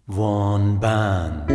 وان بند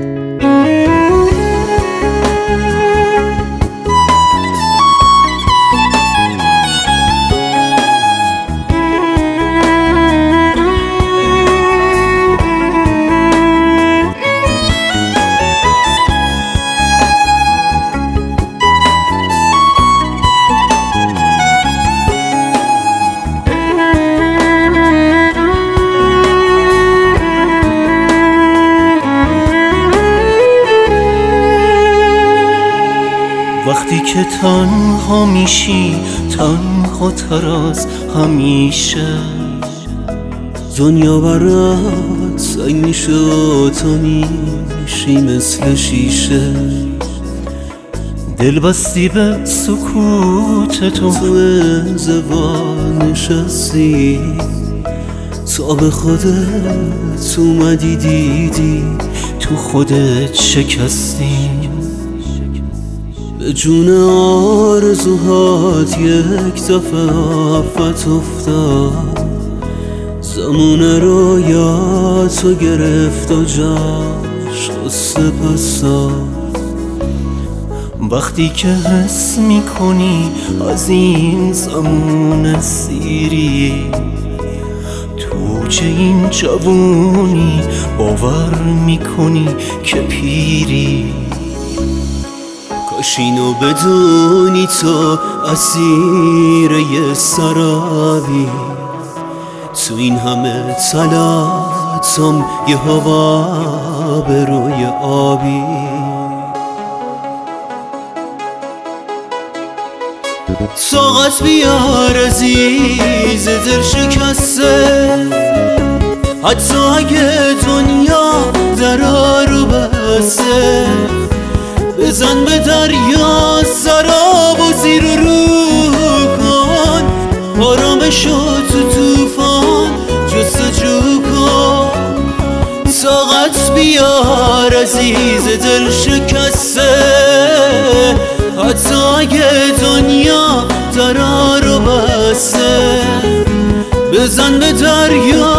وقتی که تنها میشی تنها تراز همیشه دنیا برات سنگ میشه و تو میشی مثل شیشه دل بستی به سکوت تو انزوا نشستی تا به خودت اومدی دیدی تو خودت شکستی به جون آرزوهات یک دفعه آفت افتاد زمونه رو یادتو گرفت و جاش قصه پس داد وقتی که حس میکنی از این زمونه سیری تو چه این جوونی باور میکنی که پیری کاش اینو بدونی تو اسیر یه سرابی تو این همه تلاطم یه هوا به روی آبی طاقت بیار عزیز دل شکسته حتی اگه دنیا درا رو بسته بزن به دریا سراب و زیر و رو کن آرامشو تو توفان جستجو کن طاقت بیار عزیز دل شکسته حتی اگه دنیا درا رو بسته بزن به دریا